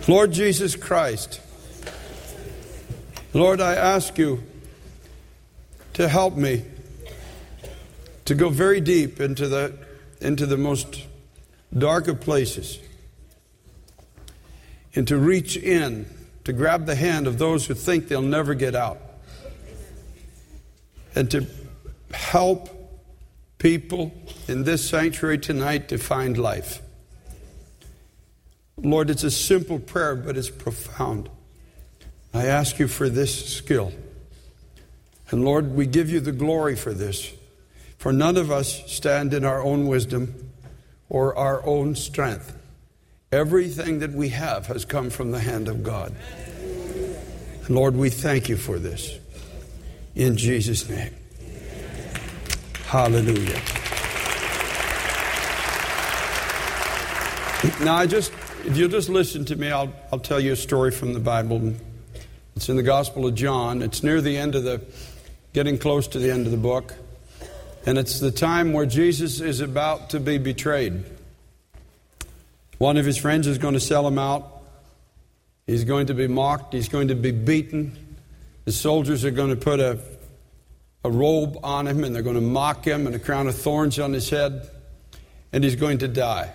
Lord Jesus Christ, Lord, I ask you to help me to go very deep into the most dark of places, and to reach in, to grab the hand of those who think they'll never get out, and to help people in this sanctuary tonight to find life. Lord, it's a simple prayer, but it's profound. I ask you for this skill. And Lord, we give you the glory for this. For none of us stand in our own wisdom or our own strength. Everything that we have has come from the hand of God. And Lord, we thank you for this. In Jesus' name. Hallelujah. Now, if you'll just listen to me, I'll tell you a story from the Bible. It's in the Gospel of John. It's near the end of getting close to the end of the book. And it's the time where Jesus is about to be betrayed. One of his friends is going to sell him out. He's going to be mocked. He's going to be beaten. The soldiers are going to put a robe on him, and they're going to mock him, and a crown of thorns on his head, and he's going to die.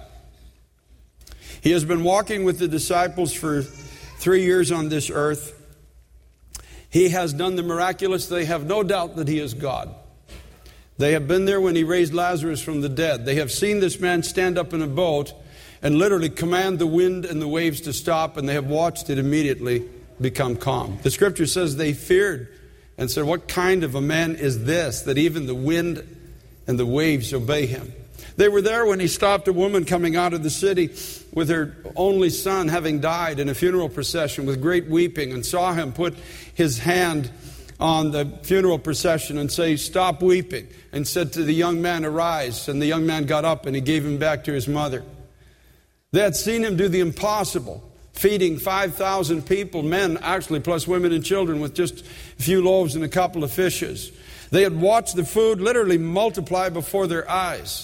He has been walking with the disciples for 3 years on this earth. He has done the miraculous. They have no doubt that he is God. They have been there when he raised Lazarus from the dead. They have seen this man stand up in a boat and literally command the wind and the waves to stop, and they have watched it immediately become calm. The scripture says they feared and said, "What kind of a man is this, that even the wind and the waves obey him?" They were there when he stopped a woman coming out of the city with her only son having died in a funeral procession with great weeping, and saw him put his hand on the funeral procession and say, "Stop weeping," and said to the young man, "Arise." And the young man got up and he gave him back to his mother. They had seen him do the impossible, feeding 5,000 people, men actually, plus women and children, with just a few loaves and a couple of fishes. They had watched the food literally multiply before their eyes.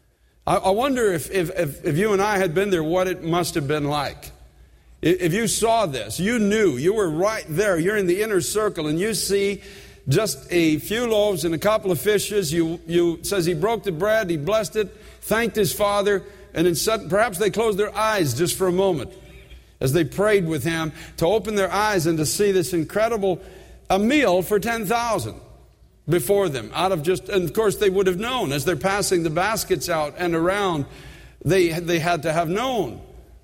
I wonder if you and I had been there, what it must have been like. If you saw this, you knew, you were right there, you're in the inner circle, and you see just a few loaves and a couple of fishes. You says he broke the bread, he blessed it, thanked his Father, and then perhaps they closed their eyes just for a moment as they prayed with him to open their eyes and to see this incredible a meal for 10,000 before them. And of course they would have known as they're passing the baskets out and around, they had to have known.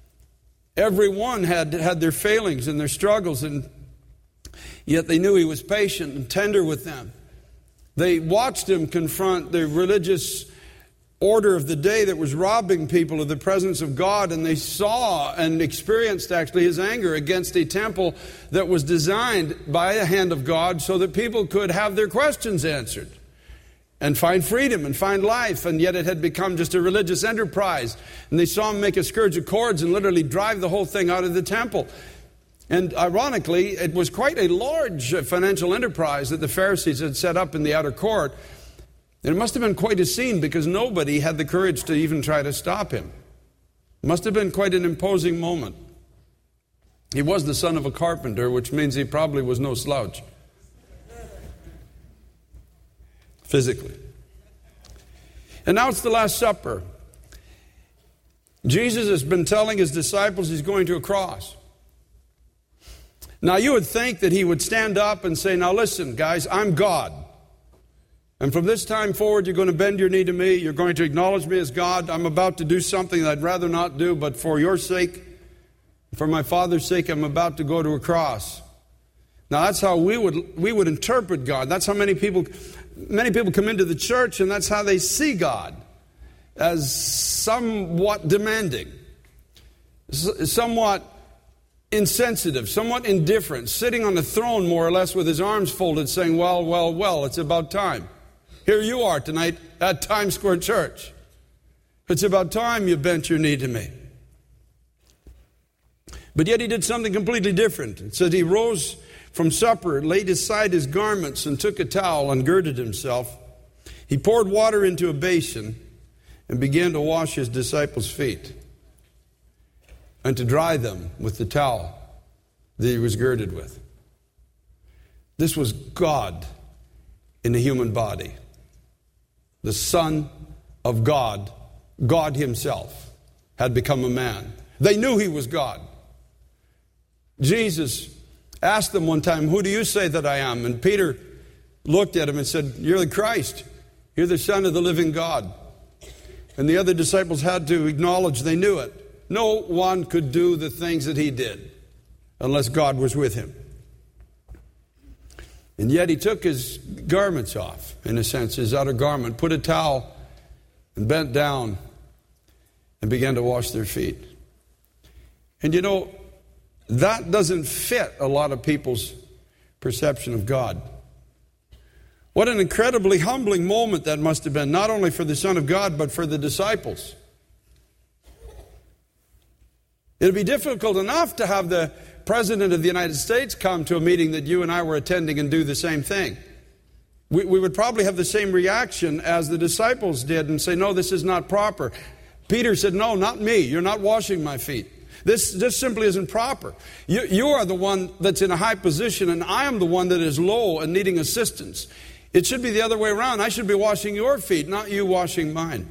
Everyone had their failings and their struggles, and yet they knew he was patient and tender with them. They watched him confront the religious order of the day that was robbing people of the presence of God, and they saw and experienced actually his anger against a temple that was designed by the hand of God so that people could have their questions answered and find freedom and find life, and yet it had become just a religious enterprise. And they saw him make a scourge of cords and literally drive the whole thing out of the temple. And ironically, it was quite a large financial enterprise that the Pharisees had set up in the outer court. And it must have been quite a scene because nobody had the courage to even try to stop him. It must have been quite an imposing moment. He was the son of a carpenter, which means he probably was no slouch physically. And now it's the Last Supper. Jesus has been telling his disciples he's going to a cross. Now you would think that he would stand up and say, "Now listen, guys, I'm God. And from this time forward, you're going to bend your knee to me. You're going to acknowledge me as God. I'm about to do something that I'd rather not do, but for your sake, for my Father's sake, I'm about to go to a cross." Now that's how we would interpret God. That's how many people come into the church, and that's how they see God, as somewhat demanding, somewhat insensitive, somewhat indifferent, sitting on the throne more or less with his arms folded, saying, well, it's about time. Here you are tonight at Times Square Church. It's about time you bent your knee to me. But yet he did something completely different. It said he rose from supper, laid aside his garments, and took a towel and girded himself. He poured water into a basin and began to wash his disciples' feet. and to dry them with the towel that he was girded with. This was God in a human body. The Son of God, God himself, had become a man. They knew he was God. Jesus asked them one time, "Who do you say that I am?" And Peter looked at him and said, "You're the Christ. You're the Son of the living God." And the other disciples had to acknowledge they knew it. No one could do the things that he did unless God was with him. And yet he took his garments off, in a sense, his outer garment, put a towel and bent down and began to wash their feet. And you know, that doesn't fit a lot of people's perception of God. What an incredibly humbling moment that must have been, not only for the Son of God, but for the disciples. It would be difficult enough to have the President of the United States come to a meeting that you and I were attending and do the same thing. We would probably have the same reaction as the disciples did and say, "No, this is not proper." Peter said, "No, not me. You're not washing my feet. This simply isn't proper. You are the one that's in a high position, and I am the one that is low and needing assistance. It should be the other way around. I should be washing your feet, not you washing mine."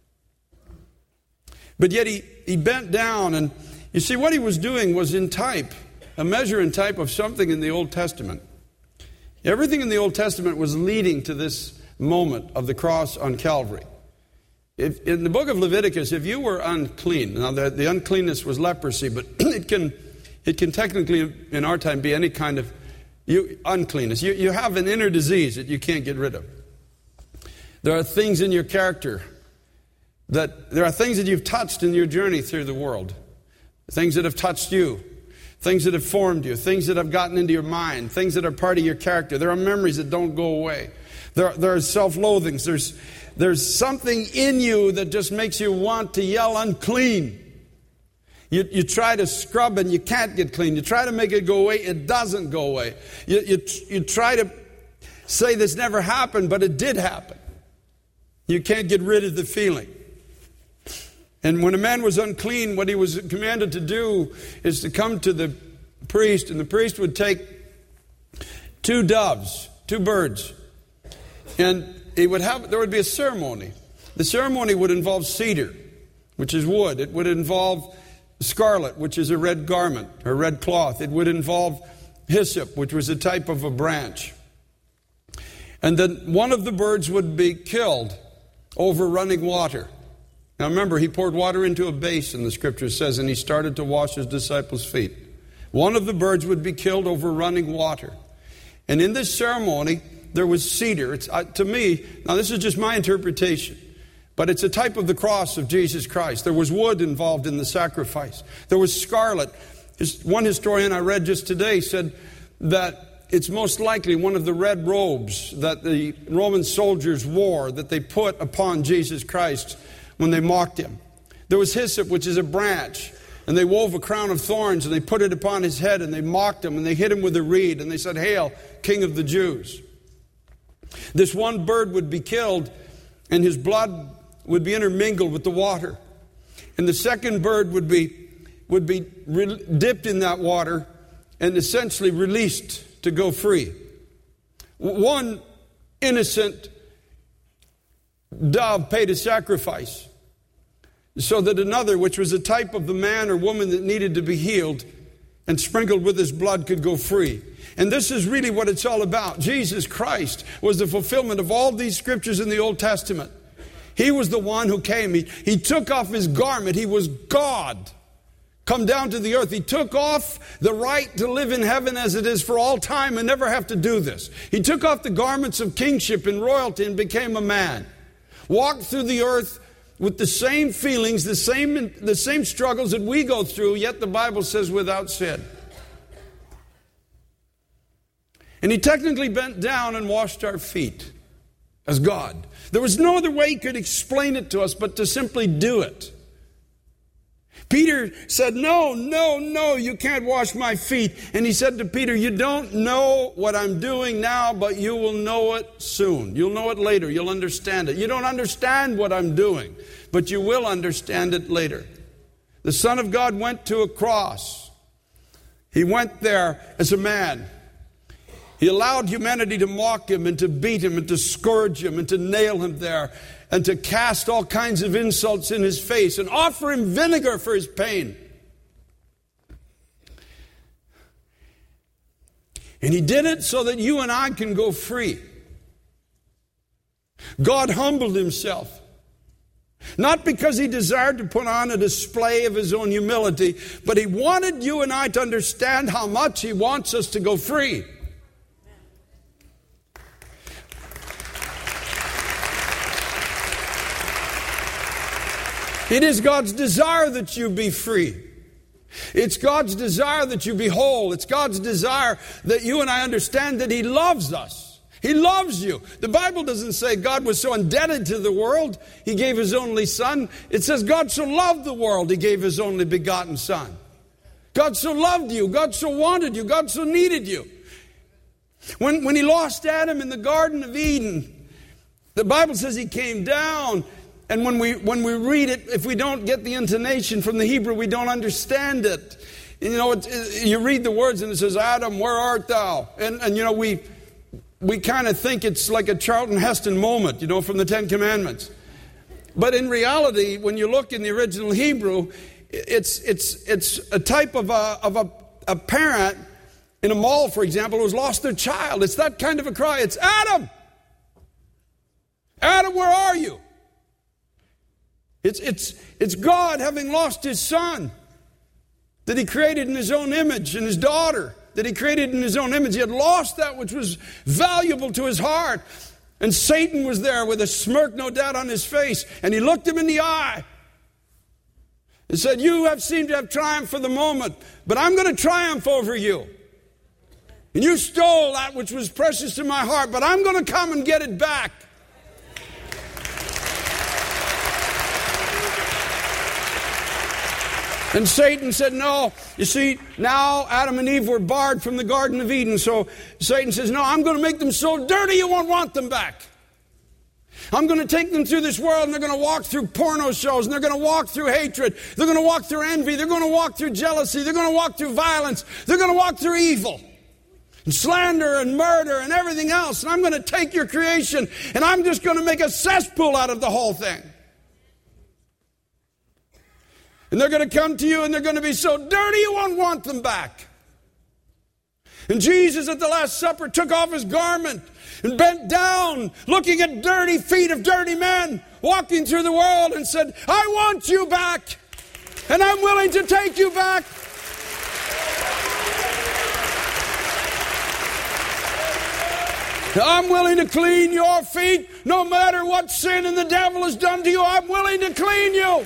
But yet he bent down, and you see, what he was doing was in type, a measure and type of something in the Old Testament. Everything in the Old Testament was leading to this moment of the cross on Calvary. In the book of Leviticus, if you were unclean, now the uncleanness was leprosy, but it can technically in our time be any kind of uncleanness. You have an inner disease that you can't get rid of. There are things in your character there are things that you've touched in your journey through the world. Things that have touched you. Things that have formed you. Things that have gotten into your mind. Things that are part of your character. There are memories that don't go away. There are self-loathings. There's something in you that just makes you want to yell unclean. You try to scrub and you can't get clean. You try to make it go away, it doesn't go away. You try to say this never happened, but it did happen. You can't get rid of the feeling. And when a man was unclean, what he was commanded to do is to come to the priest, and the priest would take 2 doves, 2 birds, and there would be a ceremony. The ceremony would involve cedar, which is wood. It would involve scarlet, which is a red garment, or red cloth. It would involve hyssop, which was a type of a branch. And then one of the birds would be killed over running water. Now remember, he poured water into a basin, the scripture says, and he started to wash his disciples' feet. One of the birds would be killed over running water. And in this ceremony, there was cedar. To me, now this is just my interpretation, but it's a type of the cross of Jesus Christ. There was wood involved in the sacrifice. There was scarlet. One historian I read just today said that it's most likely one of the red robes that the Roman soldiers wore that they put upon Jesus Christ when they mocked him. There was hyssop, which is a branch, and they wove a crown of thorns and they put it upon his head and they mocked him and they hit him with a reed and they said, "Hail, King of the Jews." This one bird would be killed and his blood would be intermingled with the water. And the second bird would be dipped in that water and essentially released to go free. One innocent dove paid a sacrifice so that another, which was a type of the man or woman that needed to be healed and sprinkled with his blood, could go free. And this is really what it's all about. Jesus Christ was the fulfillment of all these scriptures in the Old Testament. He was the one who came. He took off his garment. He was God come down to the earth. He took off the right to live in heaven as it is for all time and never have to do this. He took off the garments of kingship and royalty and became a man. Walked through the earth with the same feelings, the same struggles that we go through, yet the Bible says without sin. And he technically bent down and washed our feet as God. There was no other way he could explain it to us but to simply do it. Peter said, no, you can't wash my feet. And he said to Peter, you don't know what I'm doing now, but you will know it soon. You'll know it later. You'll understand it. You don't understand what I'm doing, but you will understand it later. The Son of God went to a cross. He went there as a man. He allowed humanity to mock him and to beat him and to scourge him and to nail him there and to cast all kinds of insults in his face and offer him vinegar for his pain. And he did it so that you and I can go free. God humbled himself. Not because he desired to put on a display of his own humility, but he wanted you and I to understand how much he wants us to go free. It is God's desire that you be free. It's God's desire that you be whole. It's God's desire that you and I understand that he loves us. He loves you. The Bible doesn't say God was so indebted to the world, he gave his only son. It says God so loved the world, he gave his only begotten son. God so loved you. God so wanted you. God so needed you. When he lost Adam in the Garden of Eden, the Bible says he came down. And when we read it, if we don't get the intonation from the Hebrew, we don't understand it. You know, you read the words and it says, Adam, where art thou? And you know, we kind of think it's like a Charlton Heston moment, you know, from the Ten Commandments. But in reality, when you look in the original Hebrew, it's a type of a parent in a mall, for example, who's lost their child. It's that kind of a cry. It's Adam! Adam, where are you? It's God having lost his son that he created in his own image, and his daughter that he created in his own image. He had lost that which was valuable to his heart. And Satan was there with a smirk, no doubt, on his face. And he looked him in the eye and said, you have seemed to have triumphed for the moment, but I'm going to triumph over you. And you stole that which was precious to my heart, but I'm going to come and get it back. And Satan said, no. You see, now Adam and Eve were barred from the Garden of Eden. So Satan says, no, I'm going to make them so dirty you won't want them back. I'm going to take them through this world and they're going to walk through porno shows and they're going to walk through hatred. They're going to walk through envy. They're going to walk through jealousy. They're going to walk through violence. They're going to walk through evil and slander and murder and everything else. And I'm going to take your creation and I'm just going to make a cesspool out of the whole thing. And they're going to come to you and they're going to be so dirty you won't want them back. And Jesus at the Last Supper took off his garment and bent down, looking at dirty feet of dirty men walking through the world, and said, I want you back, and I'm willing to take you back. I'm willing to clean your feet no matter what sin and the devil has done to you. I'm willing to clean you.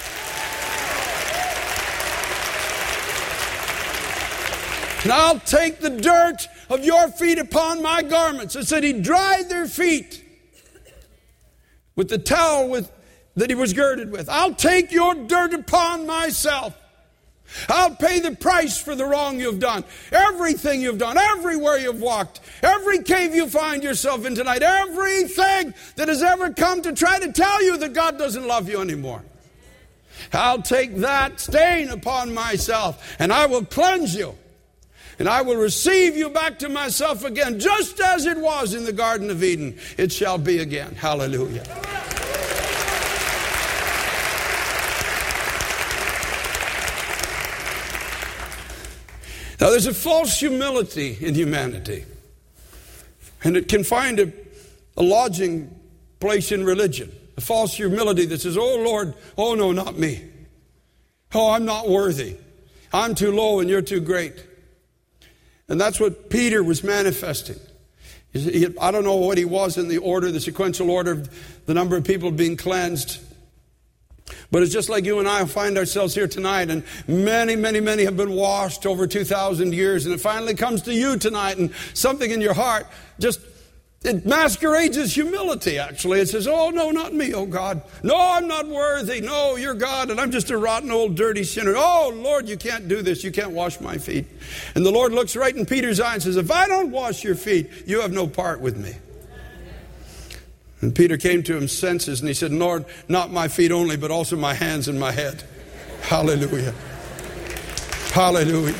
And I'll take the dirt of your feet upon my garments. It said he dried their feet with the towel that he was girded with. I'll take your dirt upon myself. I'll pay the price for the wrong you've done. Everything you've done, everywhere you've walked, every cave you find yourself in tonight, everything that has ever come to try to tell you that God doesn't love you anymore. I'll take that stain upon myself and I will cleanse you. And I will receive you back to myself again, just as it was in the Garden of Eden. It shall be again. Hallelujah. Now, there's a false humility in humanity. And it can find a lodging place in religion. A false humility that says, oh, Lord, oh, no, not me. Oh, I'm not worthy. I'm too low and you're too great. And that's what Peter was manifesting. I don't know what he was in the order, the sequential order of the number of people being cleansed. But it's just like you and I find ourselves here tonight, and many, many, many have been washed over 2,000 years, and it finally comes to you tonight, and something in your heart it masquerades as humility, actually. It says, oh, no, not me, oh God. No, I'm not worthy. No, you're God, and I'm just a rotten, old, dirty sinner. Oh, Lord, you can't do this. You can't wash my feet. And the Lord looks right in Peter's eye and says, if I don't wash your feet, you have no part with me. And Peter came to his senses, and he said, Lord, not my feet only, but also my hands and my head. Hallelujah. Hallelujah.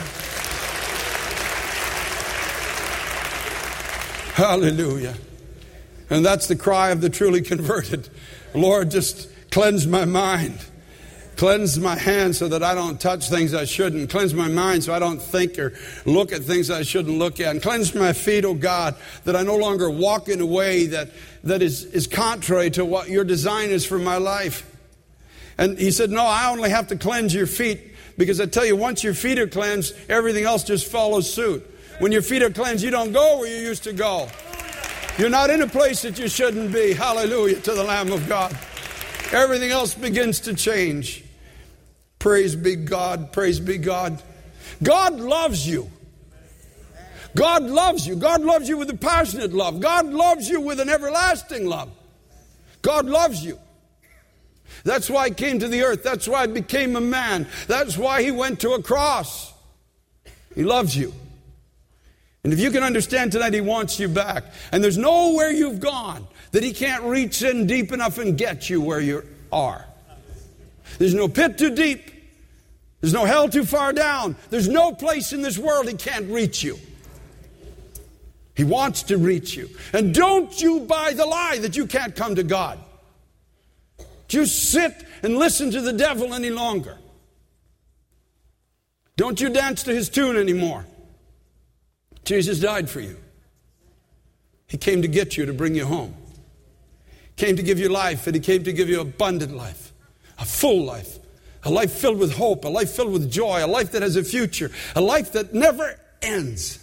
Hallelujah. And that's the cry of the truly converted. Lord, just cleanse my mind. Cleanse my hands so that I don't touch things I shouldn't. Cleanse my mind so I don't think or look at things I shouldn't look at. And cleanse my feet, oh God, that I no longer walk in a way that is contrary to what your design is for my life. And he said, no, I only have to cleanse your feet, because I tell you, once your feet are cleansed, everything else just follows suit. When your feet are cleansed, you don't go where you used to go. You're not in a place that you shouldn't be. Hallelujah to the Lamb of God. Everything else begins to change. Praise be God. Praise be God. God loves you. God loves you. God loves you with a passionate love. God loves you with an everlasting love. God loves you. That's why he came to the earth. That's why he became a man. That's why he went to a cross. He loves you. And if you can understand tonight, he wants you back. And there's nowhere you've gone that he can't reach in deep enough and get you where you are. There's no pit too deep. There's no hell too far down. There's no place in this world he can't reach you. He wants to reach you. And don't you buy the lie that you can't come to God. You sit and listen to the devil any longer. Don't you dance to his tune anymore. Jesus died for you. He came to get you, to bring you home. He came to give you life, and he came to give you abundant life, a full life, a life filled with hope, a life filled with joy, a life that has a future, a life that never ends.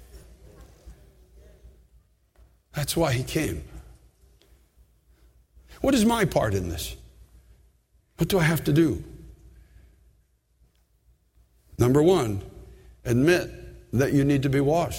That's why he came. What is my part in this? What do I have to do? Number one, admit that you need to be washed.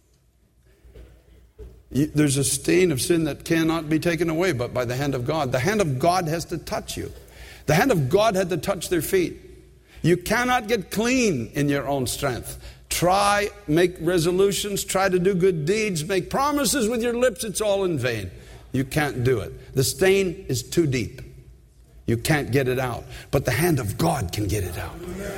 There's a stain of sin that cannot be taken away but by the hand of God. The hand of God has to touch you. The hand of God had to touch their feet. You cannot get clean in your own strength. Try, make resolutions, try to do good deeds, make promises with your lips. It's all in vain. You can't do it. The stain is too deep. You can't get it out. But the hand of God can get it out.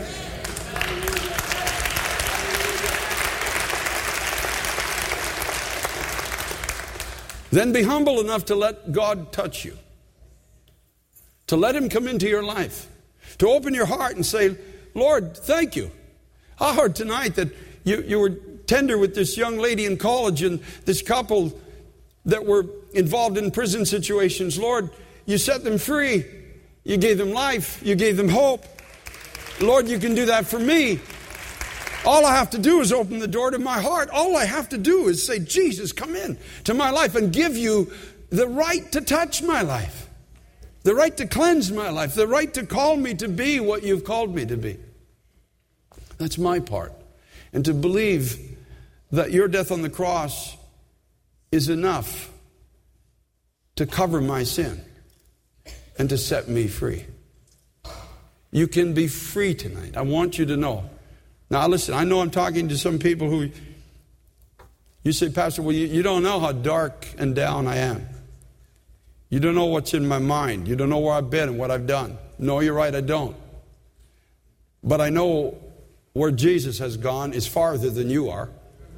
Then be humble enough to let God touch you. To let him come into your life. To open your heart and say, Lord, thank you. I heard tonight that you were tender with this young lady in college and this couple that were involved in prison situations. Lord, you set them free. You gave them life. You gave them hope. Lord, you can do that for me. All I have to do is open the door to my heart. All I have to do is say, Jesus, come in to my life and give you the right to touch my life. The right to cleanse my life. The right to call me to be what you've called me to be. That's my part. And to believe that your death on the cross is enough to cover my sin and to set me free. You can be free tonight. I want you to know. Now listen, I know I'm talking to some people who, you say, Pastor, well, you don't know how dark and down I am. You don't know what's in my mind. You don't know where I've been and what I've done. No, you're right, I don't. But I know where Jesus has gone is farther than you are.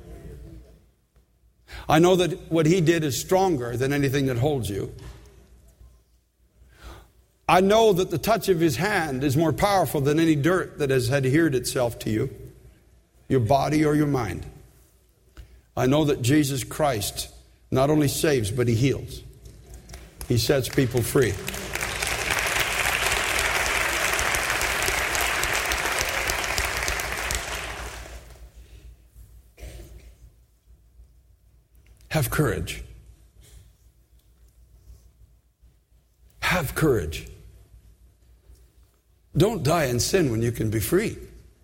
I know that what he did is stronger than anything that holds you. I know that the touch of his hand is more powerful than any dirt that has adhered itself to you, your body or your mind. I know that Jesus Christ not only saves, but he heals. He sets people free. Have courage. Have courage. Don't die in sin when you can be free.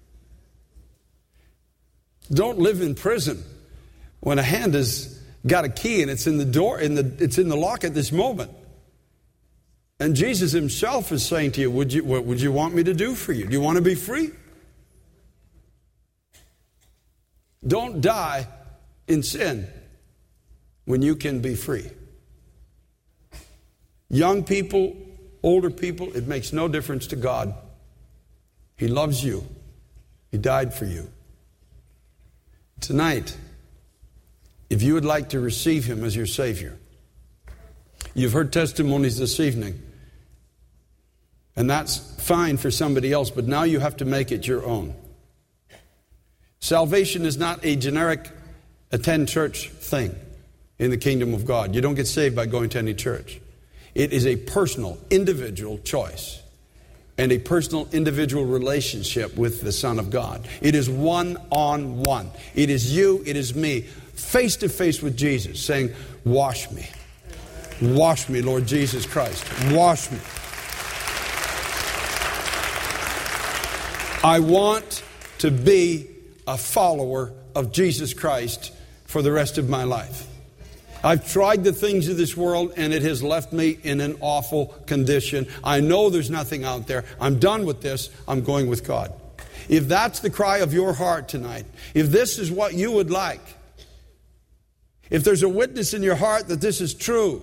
Don't live in prison when a hand has got a key and it's in the door, it's in the lock at this moment. And Jesus himself is saying to you, what would you want me to do for you? Do you want to be free? Don't die in sin when you can be free. Young people, older people, it makes no difference to God. He loves you. He died for you. Tonight, if you would like to receive Him as your Savior, you've heard testimonies this evening, and that's fine for somebody else, but now you have to make it your own. Salvation is not a generic attend church thing in the kingdom of God. You don't get saved by going to any church. It is a personal, individual choice and a personal, individual relationship with the Son of God. It is one-on-one. It is you, it is me, face to face with Jesus, saying, wash me. Wash me, Lord Jesus Christ. Wash me. I want to be a follower of Jesus Christ for the rest of my life. I've tried the things of this world and it has left me in an awful condition. I know there's nothing out there. I'm done with this. I'm going with God. If that's the cry of your heart tonight, if this is what you would like, if there's a witness in your heart that this is true,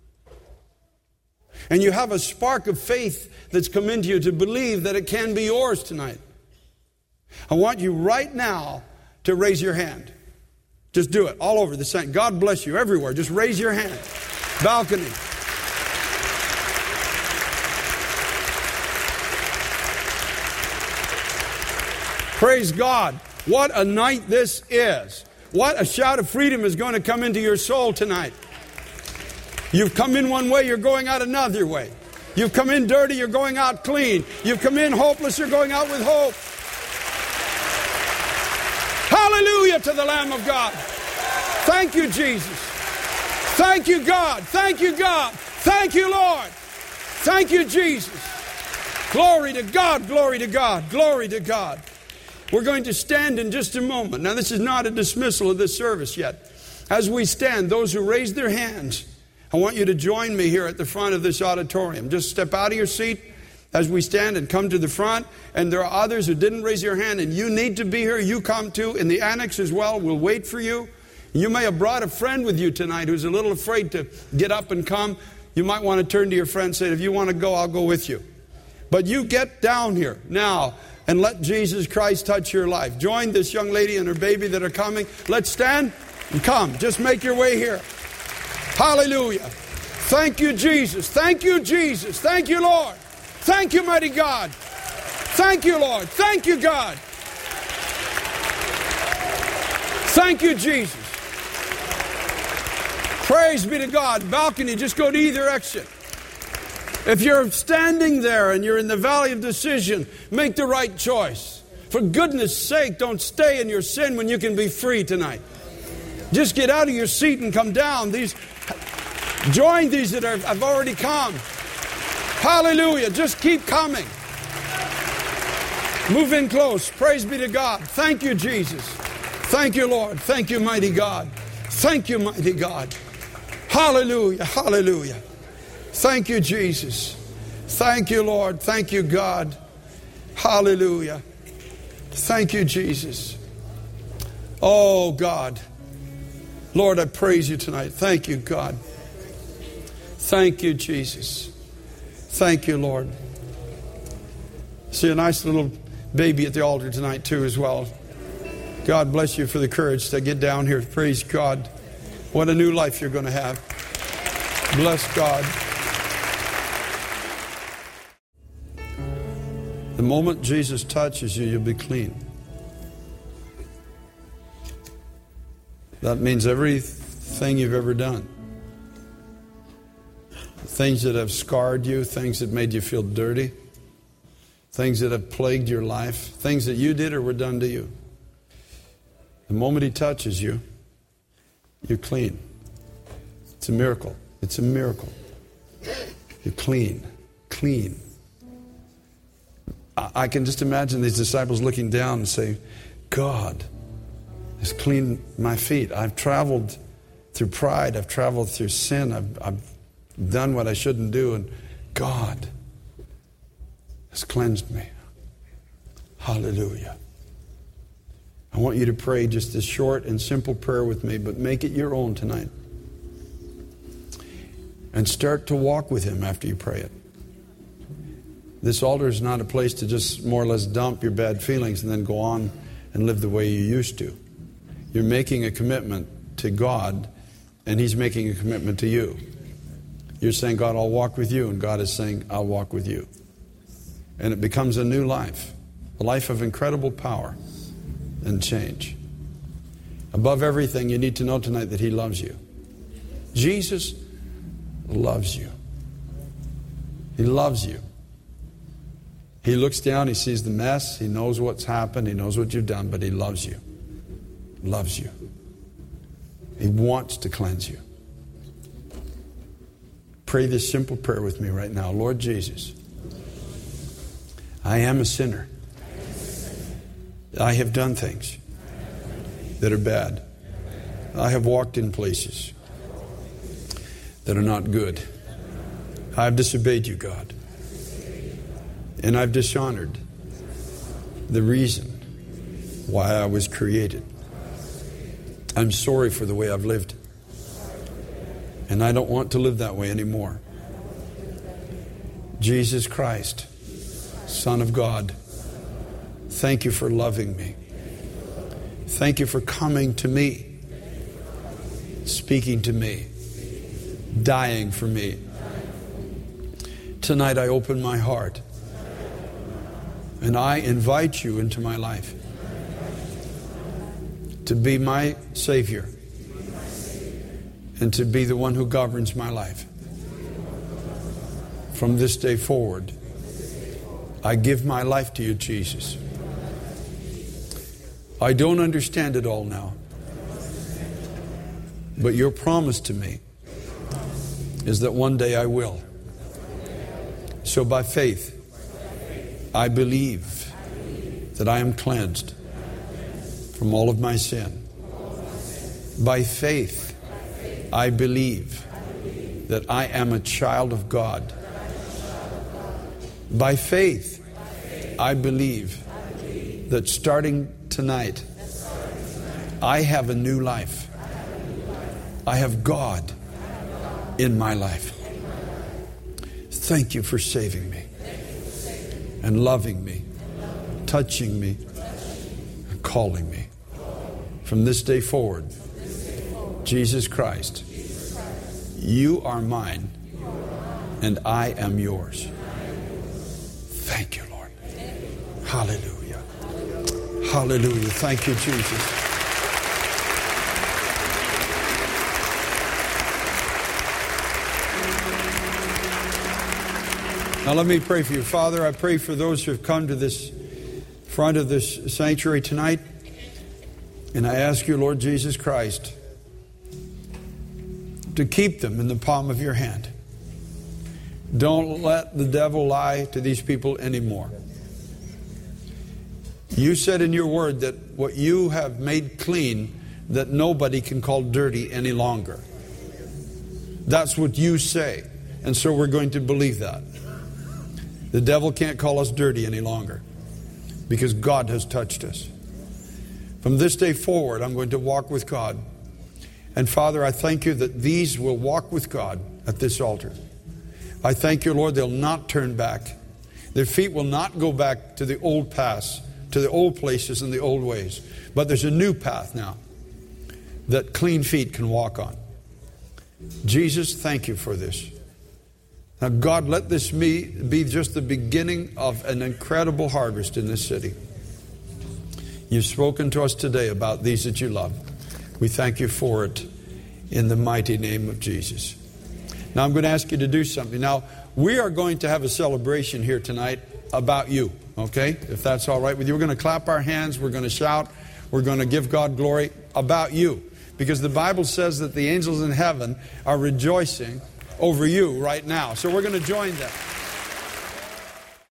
and you have a spark of faith that's come into you to believe that it can be yours tonight, I want you right now to raise your hand. Just do it all over the saint. God bless you everywhere. Just raise your hand. Balcony. Praise God. What a night this is. What a shout of freedom is going to come into your soul tonight. You've come in one way, you're going out another way. You've come in dirty, you're going out clean. You've come in hopeless, you're going out with hope. Hallelujah to the Lamb of God. Thank you, Jesus. Thank you, God. Thank you, God. Thank you, Lord. Thank you, Jesus. Glory to God, glory to God, glory to God. We're going to stand in just a moment. Now, this is not a dismissal of this service yet. As we stand, those who raise their hands, I want you to join me here at the front of this auditorium. Just step out of your seat as we stand and come to the front. And there are others who didn't raise your hand and you need to be here. You come too. In the annex as well, we'll wait for you. You may have brought a friend with you tonight who's a little afraid to get up and come. You might want to turn to your friend and say, if you want to go, I'll go with you. But you get down here now and let Jesus Christ touch your life. Join this young lady and her baby that are coming. Let's stand and come. Just make your way here. Hallelujah. Thank you, Jesus. Thank you, Jesus. Thank you, Lord. Thank you, mighty God. Thank you, Lord. Thank you, God. Thank you, Jesus. Praise be to God. Balcony, just go to either exit. If you're standing there and you're in the valley of decision, make the right choice. For goodness sake, don't stay in your sin when you can be free tonight. Just get out of your seat and come down. Join these that have already come. Hallelujah. Just keep coming. Move in close. Praise be to God. Thank you, Jesus. Thank you, Lord. Thank you, mighty God. Thank you, mighty God. Hallelujah. Hallelujah. Thank you, Jesus. Thank you, Lord. Thank you, God. Hallelujah. Thank you, Jesus. Oh, God. Lord, I praise you tonight. Thank you, God. Thank you, Jesus. Thank you, Lord. See a nice little baby at the altar tonight, too, as well. God bless you for the courage to get down here. Praise God. What a new life you're going to have. Bless God. The moment Jesus touches you, you'll be clean. That means everything you've ever done. Things that have scarred you, things that made you feel dirty, things that have plagued your life, things that you did or were done to you. The moment He touches you, you're clean. It's a miracle. It's a miracle. You're clean. Clean. I can just imagine these disciples looking down and say, God has cleaned my feet. I've traveled through pride. I've traveled through sin. I've done what I shouldn't do. And God has cleansed me. Hallelujah. I want you to pray just this short and simple prayer with me, but make it your own tonight. And start to walk with Him after you pray it. This altar is not a place to just more or less dump your bad feelings and then go on and live the way you used to. You're making a commitment to God, and He's making a commitment to you. You're saying, God, I'll walk with you, and God is saying, I'll walk with you. And it becomes a new life, a life of incredible power and change. Above everything, you need to know tonight that He loves you. Jesus loves you. He loves you. He looks down, He sees the mess, He knows what's happened, He knows what you've done, but He loves you. Loves you. He wants to cleanse you. Pray this simple prayer with me right now. Lord Jesus, I am a sinner. I have done things that are bad. I have walked in places that are not good. I have disobeyed you, God. And I've dishonored the reason why I was created. I'm sorry for the way I've lived. And I don't want to live that way anymore. Jesus Christ, Son of God, thank you for loving me. Thank you for coming to me, speaking to me, dying for me. Tonight I open my heart and I invite you into my life to be my Savior and to be the one who governs my life. From this day forward, I give my life to you, Jesus. I don't understand it all now, but your promise to me is that one day I will. So by faith, I believe that I am cleansed from all of my sin. By faith, I believe that I am a child of God. By faith, I believe that starting tonight, I have a new life. I have God in my life. Thank you for saving me and loving me, touching me, and calling me. From this day forward, Jesus Christ, you are mine and I am yours. Thank you, Lord. Hallelujah. Hallelujah. Thank you, Jesus. Now let me pray for you. Father, I pray for those who have come to this front of this sanctuary tonight. And I ask you, Lord Jesus Christ, to keep them in the palm of your hand. Don't let the devil lie to these people anymore. You said in your word that what you have made clean, that nobody can call dirty any longer. That's what you say. And so we're going to believe that. The devil can't call us dirty any longer because God has touched us. From this day forward, I'm going to walk with God. And Father, I thank you that these will walk with God at this altar. I thank you, Lord, they'll not turn back. Their feet will not go back to the old paths, to the old places and the old ways. But there's a new path now that clean feet can walk on. Jesus, thank you for this. Now, God, let this be just the beginning of an incredible harvest in this city. You've spoken to us today about these that you love. We thank you for it in the mighty name of Jesus. Now, I'm going to ask you to do something. Now, we are going to have a celebration here tonight about you, okay? If that's all right with you. We're going to clap our hands. We're going to shout. We're going to give God glory about you. Because the Bible says that the angels in heaven are rejoicing over you right now. So we're going to join them.